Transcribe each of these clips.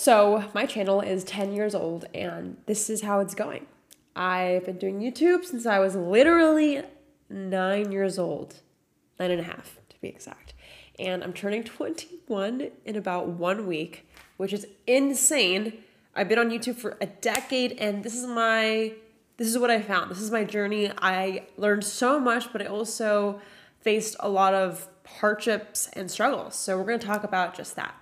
So my channel is 10 years old and this is how it's going. I've been doing YouTube since I was literally 9 years old, 9.5 to be exact. And I'm turning 21 in about 1 week, which is insane. I've been on YouTube for a decade and this is what I found. This is my journey. I learned so much, but I also faced a lot of hardships and struggles. So we're going to talk about just that.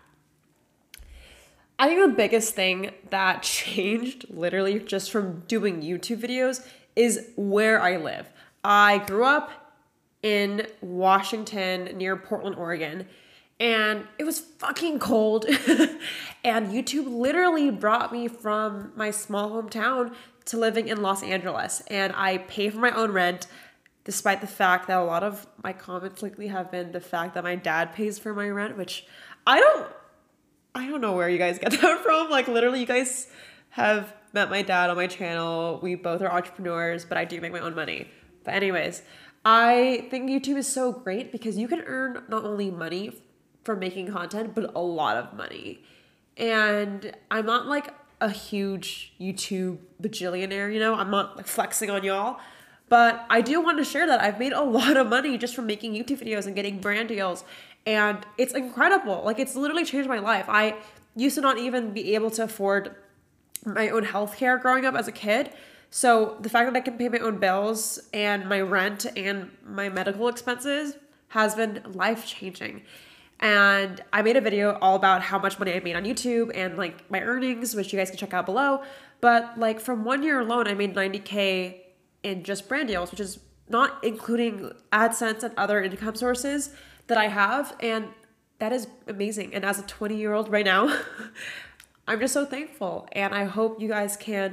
I think the biggest thing that changed literally just from doing YouTube videos is where I live. I grew up in Washington near Portland, Oregon, and it was fucking cold. And YouTube literally brought me from my small hometown to living in Los Angeles. And I pay for my own rent, despite the fact that a lot of my comments lately have been the fact that my dad pays for my rent, which I don't know where you guys get that from. Like literally you guys have met my dad on my channel. We both are entrepreneurs, but I do make my own money. But anyways, I think YouTube is so great because you can earn not only money from making content, but a lot of money. And I'm not like a huge YouTube bajillionaire, I'm not like flexing on y'all, but I do want to share that I've made a lot of money just from making YouTube videos and getting brand deals. And it's incredible. Like it's literally changed my life. I used to not even be able to afford my own healthcare growing up as a kid. So the fact that I can pay my own bills and my rent and my medical expenses has been life-changing. And I made a video all about how much money I made on YouTube and like my earnings, which you guys can check out below. But like from 1 year alone, I made $90K in just brand deals, which is not including AdSense and other income sources that I have. And that is amazing. And as a 20-year-old right now, I'm just so thankful. And I hope you guys can,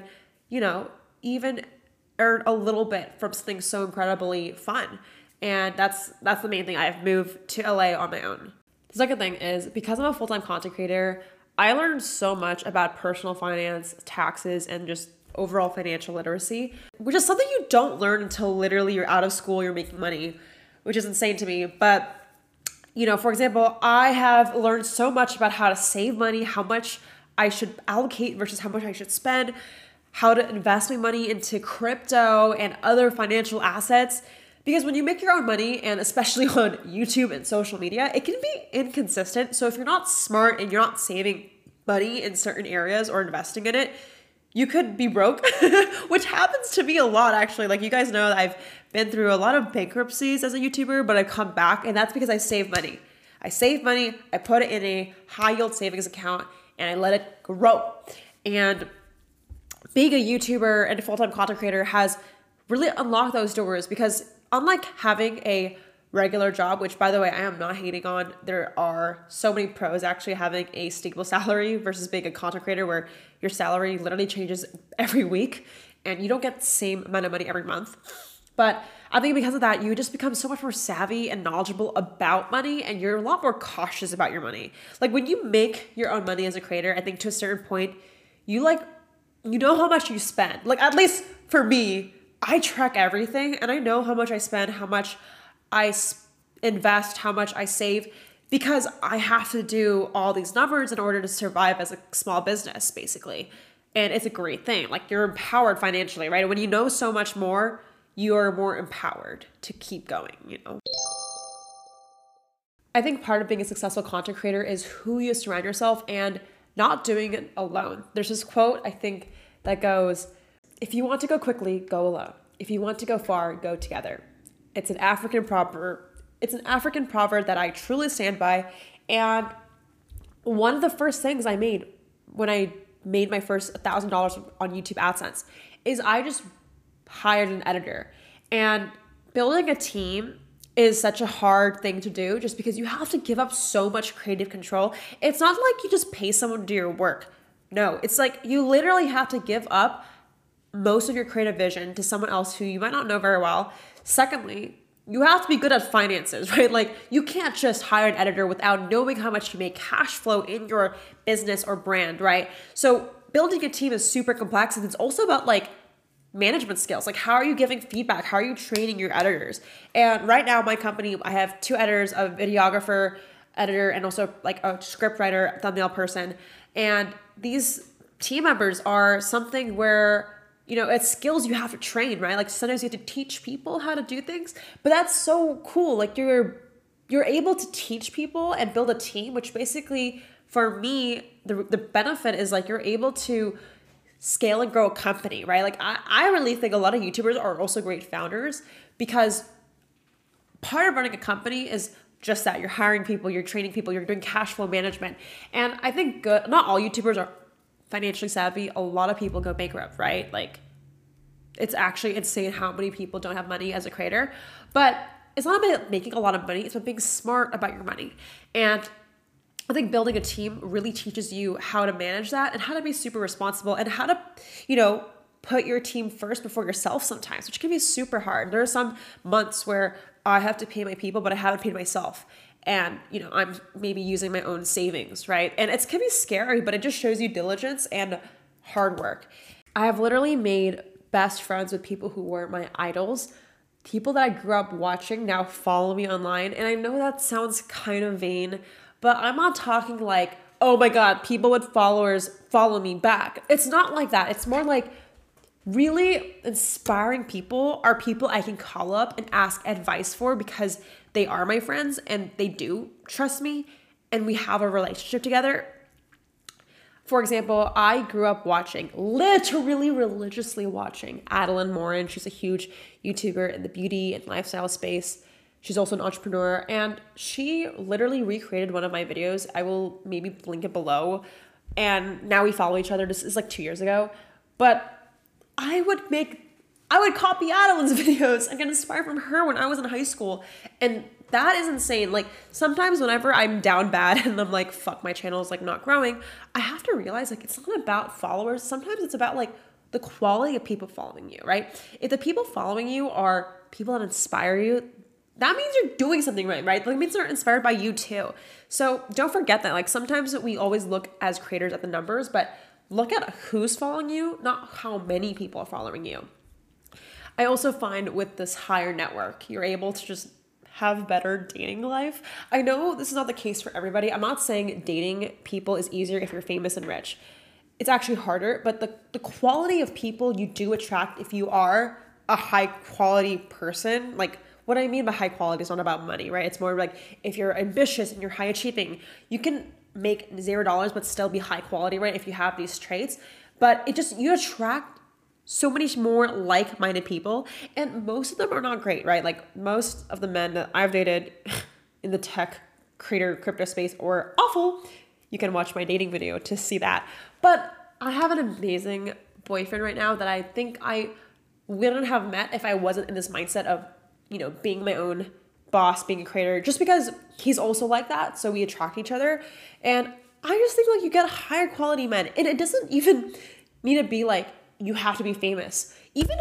even earn a little bit from something so incredibly fun. And that's the main thing. I've moved to LA on my own. The second thing is because I'm a full-time content creator, I learned so much about personal finance, taxes, and just overall financial literacy, which is something you don't learn until literally you're out of school, you're making money, which is insane to me. But, for example, I have learned so much about how to save money, how much I should allocate versus how much I should spend, how to invest my money into crypto and other financial assets. Because when you make your own money, and especially on YouTube and social media, it can be inconsistent. So if you're not smart and you're not saving money in certain areas or investing in it, you could be broke, which happens to me a lot actually. Like you guys know that I've been through a lot of bankruptcies as a YouTuber, but I've come back and that's because I save money. I save money, I put it in a high yield savings account and I let it grow. And being a YouTuber and a full-time content creator has really unlocked those doors because unlike having a regular job, which by the way, I am not hating on, there are so many pros actually having a stable salary versus being a content creator where your salary literally changes every week and you don't get the same amount of money every month. But I think because of that, you just become so much more savvy and knowledgeable about money and you're a lot more cautious about your money. Like when you make your own money as a creator, I think to a certain point, you know how much you spend. Like at least for me, I track everything and I know how much I spend, how much I invest, how much I save, because I have to do all these numbers in order to survive as a small business, basically. And it's a great thing. Like you're empowered financially, right? When you know so much more, you're more empowered to keep going, I think part of being a successful content creator is who you surround yourself and not doing it alone. There's this quote, I think, that goes, if you want to go quickly, go alone. If you want to go far, go together. It's an African proverb. It's an African proverb that I truly stand by. And one of the first things I made when I made my first $1,000 on YouTube AdSense is I just hired an editor. And building a team is such a hard thing to do just because you have to give up so much creative control. It's not like you just pay someone to do your work. No, it's like you literally have to give up most of your creative vision to someone else who you might not know very well. Secondly, you have to be good at finances, right? Like you can't just hire an editor without knowing how much you make cash flow in your business or brand, right? So building a team is super complex and it's also about like management skills. Like how are you giving feedback? How are you training your editors? And right now my company, I have 2 editors, a videographer, editor and also like a script writer, thumbnail person. And these team members are something where, it's skills you have to train, right? Like sometimes you have to teach people how to do things, but that's so cool. Like you're able to teach people and build a team, which basically for me, the benefit is like you're able to scale and grow a company, right? Like I really think a lot of YouTubers are also great founders because part of running a company is just that. You're hiring people, you're training people, you're doing cash flow management. And I think not all YouTubers are financially savvy. A lot of people go bankrupt, right? Like it's actually insane how many people don't have money as a creator. But it's not about making a lot of money. It's about being smart about your money. And I think building a team really teaches you how to manage that and how to be super responsible and how to, put your team first before yourself sometimes, which can be super hard. There are some months where I have to pay my people, but I haven't paid myself. And, I'm maybe using my own savings, right? And it can be scary, but it just shows you diligence and hard work. I have literally made best friends with people who were my idols. People that I grew up watching now follow me online. And I know that sounds kind of vain, but I'm not talking like, oh my God, people with followers follow me back. It's not like that. It's more like really inspiring people are people I can call up and ask advice for because they are my friends and they do trust me and we have a relationship together. For example, I grew up literally religiously watching Adeline Morin. She's a huge YouTuber in the beauty and lifestyle space. She's also an entrepreneur and she literally recreated one of my videos. I will maybe link it below. And now we follow each other. This is like 2 years ago. But I would copy Adeline's videos and get inspired from her when I was in high school. And that is insane. Like sometimes whenever I'm down bad and I'm like, fuck, my channel is like not growing, I have to realize like it's not about followers. Sometimes it's about like the quality of people following you, right? If the people following you are people that inspire you, that means you're doing something right? Like it means they're inspired by you too. So don't forget that. Like sometimes we always look as creators at the numbers, but look at who's following you, not how many people are following you. I also find with this higher network, you're able to just have better dating life. I know this is not the case for everybody. I'm not saying dating people is easier if you're famous and rich. It's actually harder, but the quality of people you do attract if you are a high quality person, like what I mean by high quality is not about money, right? It's more like if you're ambitious and you're high achieving, you can make $0 but still be high quality, right? If you have these traits, but you attract so many more like-minded people, and most of them are not great, right? Like most of the men that I've dated in the tech creator crypto space are awful. You can watch my dating video to see that. But I have an amazing boyfriend right now that I think I wouldn't have met if I wasn't in this mindset of, being my own boss, being a creator, just because he's also like that. So we attract each other. And I just think like you get higher quality men. And it doesn't even need to be like, you have to be famous. Even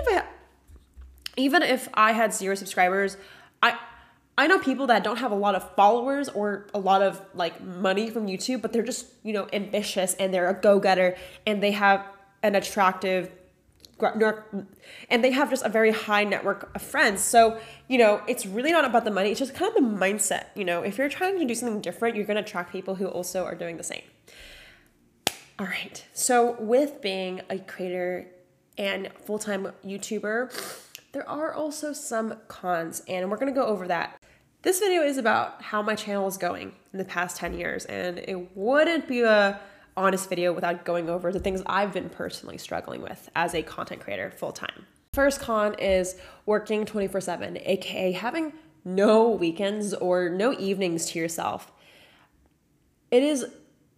if I had 0 subscribers, I know people that don't have a lot of followers or a lot of like money from YouTube, but they're just, ambitious and they're a go-getter and they have an attractive and they have just a very high network of friends. So, it's really not about the money. It's just kind of the mindset. If you're trying to do something different, you're going to attract people who also are doing the same. All right. So with being a creator and full-time YouTuber, there are also some cons, and we're going to go over that. This video is about how my channel is going in the past 10 years, and it wouldn't be a honest video without going over the things I've been personally struggling with as a content creator full-time. First con is working 24/7, aka having no weekends or no evenings to yourself. It is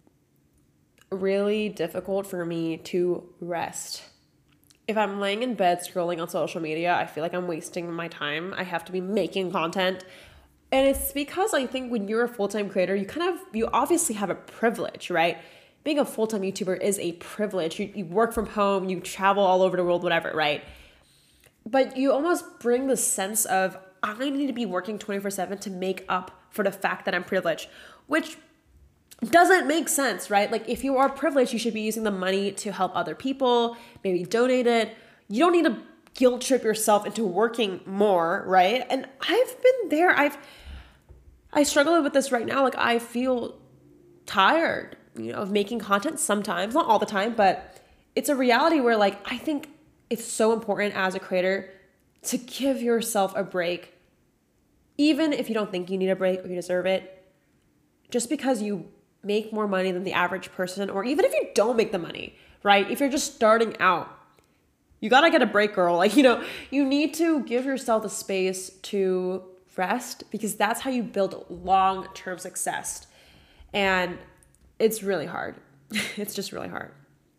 really difficult for me to rest. If I'm laying in bed scrolling on social media, I feel like I'm wasting my time. I have to be making content. And it's because I think when you're a full-time creator, you obviously have a privilege, right? Being a full-time YouTuber is a privilege. You work from home, you travel all over the world, whatever, right? But you almost bring the sense of, I need to be working 24/7 to make up for the fact that I'm privileged, which doesn't make sense, right? Like if you are privileged, you should be using the money to help other people, maybe donate it. You don't need to guilt trip yourself into working more, right? And I've been there. I struggle with this right now. Like, I feel tired, of making content sometimes, not all the time, but it's a reality where, like, I think it's so important as a creator to give yourself a break, even if you don't think you need a break or you deserve it. Just because you make more money than the average person, or even if you don't make the money, right? If you're just starting out, you gotta get a break, girl. Like, you need to give yourself the space to rest, because that's how you build long-term success. And it's really hard. It's just really hard.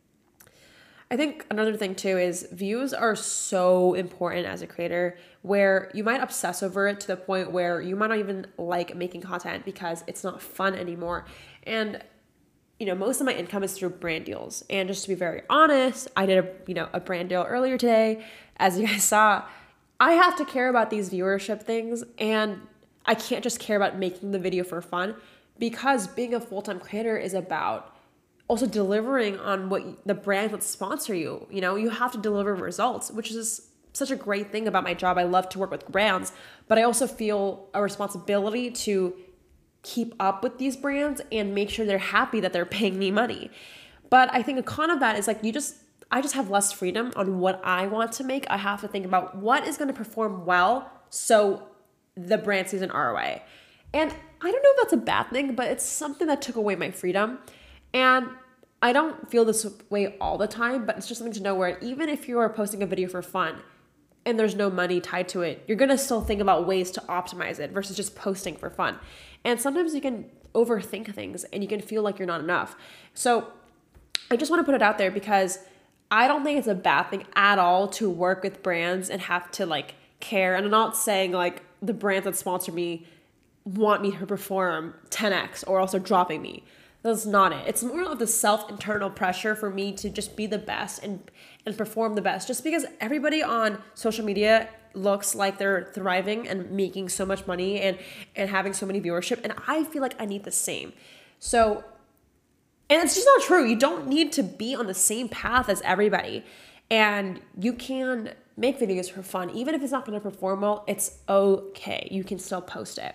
I think another thing too is views are so important as a creator, where you might obsess over it to the point where you might not even like making content because it's not fun anymore. And most of my income is through brand deals. And just to be very honest, I did a brand deal earlier today. As you guys saw, I have to care about these viewership things, and I can't just care about making the video for fun, because being a full-time creator is about also delivering on what the brand would sponsor you. You have to deliver results, which is such a great thing about my job. I love to work with brands, but I also feel a responsibility to keep up with these brands and make sure they're happy that they're paying me money. But I think a con of that is, like, I just have less freedom on what I want to make. I have to think about what is going to perform well so the brand sees an ROI. And I don't know if that's a bad thing, but it's something that took away my freedom. And I don't feel this way all the time, but it's just something to know, where even if you are posting a video for fun and there's no money tied to it, you're going to still think about ways to optimize it versus just posting for fun. And sometimes you can overthink things and you can feel like you're not enough. So I just want to put it out there, because I don't think it's a bad thing at all to work with brands and have to, like, care. And I'm not saying, like, the brands that sponsor me want me to perform 10x or also dropping me. That's not it. It's more of the internal pressure for me to just be the best and perform the best. Just because everybody on social media looks like they're thriving and making so much money and having so many viewership, and I feel like I need the same. So, and it's just not true. You don't need to be on the same path as everybody. And you can make videos for fun. Even if it's not going to perform well, it's okay. You can still post it.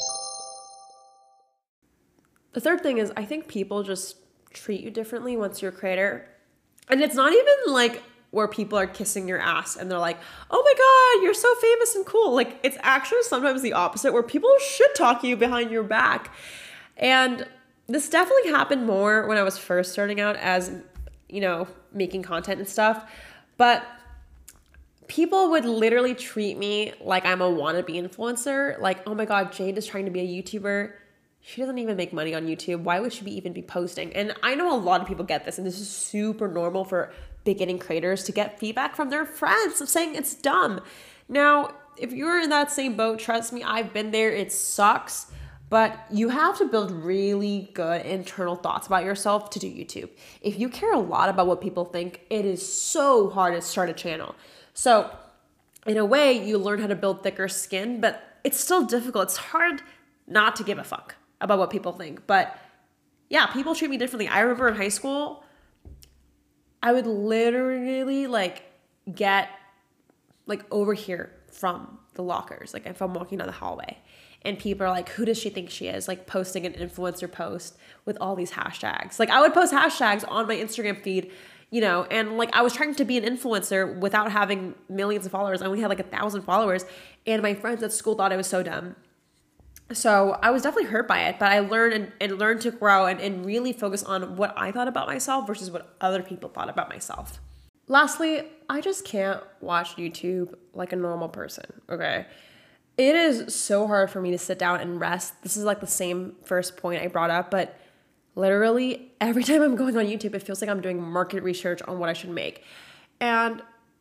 The third thing is, I think people just treat you differently once you're a creator. And it's not even like where people are kissing your ass and they're like, oh my God, you're so famous and cool. Like, it's actually sometimes the opposite, where people shit talk you behind your back. And this definitely happened more when I was first starting out as, making content and stuff. But people would literally treat me like I'm a wannabe influencer. Like, oh my God, Jade is trying to be a YouTuber. She doesn't even make money on YouTube. Why would she even be posting? And I know a lot of people get this, and this is super normal for beginning creators to get feedback from their friends of saying it's dumb. Now, if you're in that same boat, trust me, I've been there. It sucks, but you have to build really good internal thoughts about yourself to do YouTube. If you care a lot about what people think, it is so hard to start a channel. So in a way, you learn how to build thicker skin, but it's still difficult. It's hard not to give a fuck about what people think. But yeah, people treat me differently. I remember in high school, I would literally get over here from the lockers, if I'm walking down the hallway, and people are like, who does she think she is? Posting an influencer post with all these hashtags. I would post hashtags on my Instagram feed, and I was trying to be an influencer without having millions of followers. I only had 1,000 followers, and my friends at school thought I was so dumb. So I was definitely hurt by it, but I learned and learned to grow and really focus on what I thought about myself versus what other people thought about myself. Lastly, I just can't watch YouTube like a normal person, okay? It is so hard for me to sit down and rest. This is the same first point I brought up, but literally every time I'm going on YouTube, it feels like I'm doing market research on what I should make. And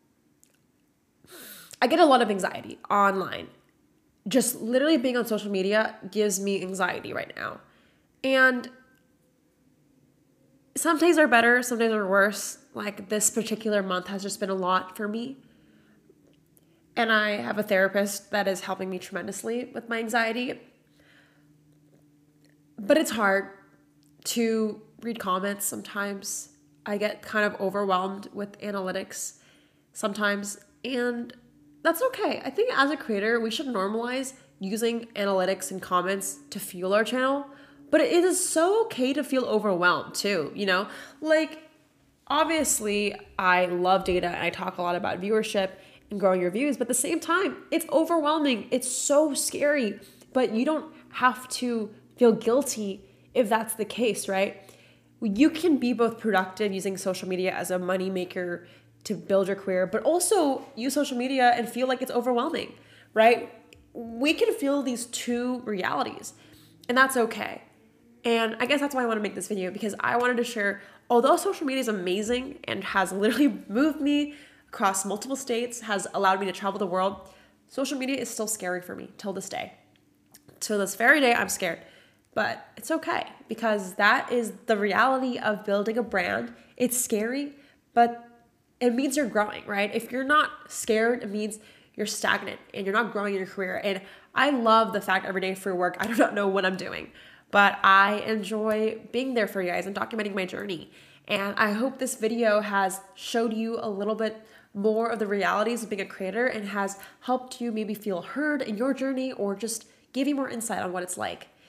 I get a lot of anxiety online. Just literally being on social media gives me anxiety right now. And some days are better, some days are worse. This particular month has just been a lot for me. And I have a therapist that is helping me tremendously with my anxiety. But it's hard to read comments sometimes. I get kind of overwhelmed with analytics sometimes. And that's okay. I think as a creator, we should normalize using analytics and comments to fuel our channel, but it is so okay to feel overwhelmed too, you know? Like, obviously, I love data and I talk a lot about viewership and growing your views, but at the same time, it's overwhelming. It's so scary, but you don't have to feel guilty if that's the case, right? You can be both productive using social media as a money maker to build your career, but also use social media and feel like it's overwhelming, right? We can feel these two realities, and that's okay. And I guess that's why I want to make this video, because I wanted to share, although social media is amazing and has literally moved me across multiple states, has allowed me to travel the world, social media is still scary for me till this day. To this very day, I'm scared. But it's okay, because that is the reality of building a brand. It's scary, but it means you're growing, right? If you're not scared, it means you're stagnant and you're not growing in your career. And I love the fact every day for work, I do not know what I'm doing, but I enjoy being there for you guys and documenting my journey. And I hope this video has showed you a little bit more of the realities of being a creator and has helped you maybe feel heard in your journey, or just give you more insight on what it's like.